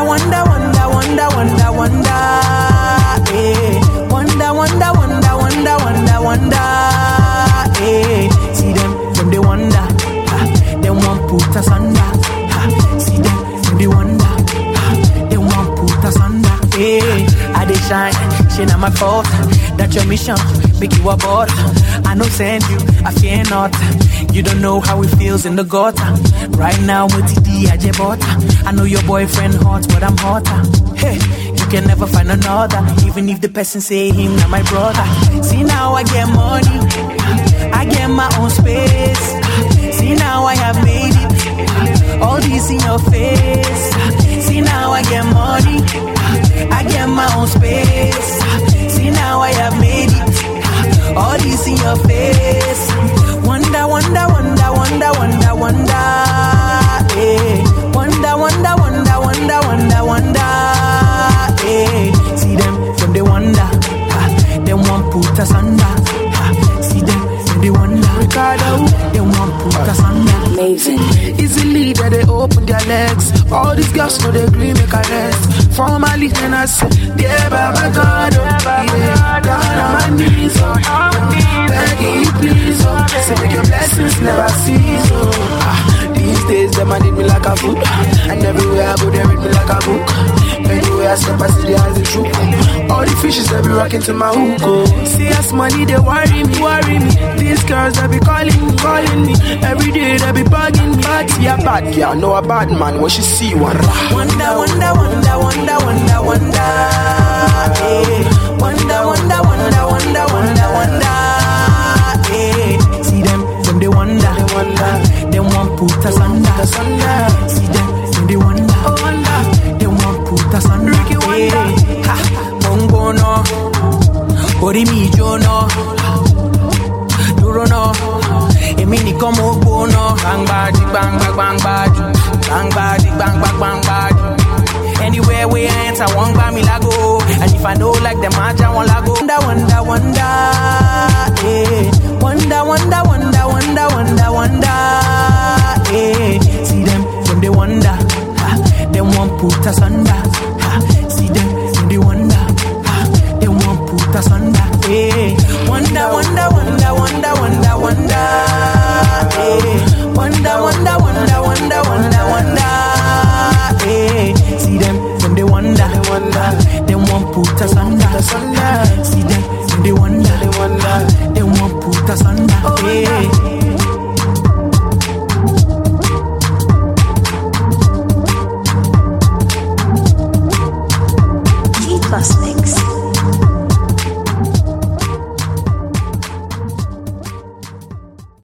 wonder, wonder, wonder, wonder, wonder. Hey. Wonder, wonder, wonder, wonder, wonder, wonder. Hey. See them they wonder. They want put us under. See them they wonder. They want put us under. Hey. I dey shine, she not my fault. That's your mission, make you a board. I know send you, I fear not. You don't know how it feels in the gutter. Right now with TD, I just bought. I know your boyfriend hot, but I'm hotter. Hey, you can never find another. Even if the person say him, not my brother. See now I get money, I get my own space. See now I have made it, all this in your face. See now I get money, I get my own space. See now I have made it, all this in your face. Wonder, wonder, wonder, wonder, wonder, wonder. Hey. Wonder, wonder, wonder, wonder, wonder, wonder. Hey. See them they wonder. They want put us under. See them they wonder. Ricardo, they want put us under. Amazing. Easily that they open their legs. All these girls know they agree make a rest. Formally and I say, yeah, Baba God, yeah, down on my knees, begging you please, say make your blessings never cease, these days them I need me like a food, and everywhere I go they read me like a book. Anywhere I step I see the eyes the truth. All the fishes they be rocking to my hook, see us money they worry me. These girls they be calling me. Every day they be bugging me. But see a bad girl, no a bad man. What she see one. Wonder, wonder, wonder, wonder, wonder, wonder. Hey. Wonder, wonder, wonder, wonder, wonder, wonder. Hey. See them they wonder. They want put us under. See them they wonder. They want put us under. Hey. Ha, bongo no, ori mi jo no, duro no. Emi ni como bono. Bang bang bang bang bang bang bang bang bang bang bang. Anywhere we enter, one by me lago. And if I know like them, I just want lago. Wonder, wonder, wonder. Hey. Wonder, wonder, wonder, wonder, wonder, wonder. Hey. See them they wonder. They want put us under. See them they wonder. They want put us under. Hey. Wonder, wonder, wonder, wonder, wonder, wonder. Hey. Wonder, wonder, wonder, wonder, wonder, wonder. Hey. See them they wonder. They want put us under. See them they wonder. They want put us under. Hey. G+ Mix.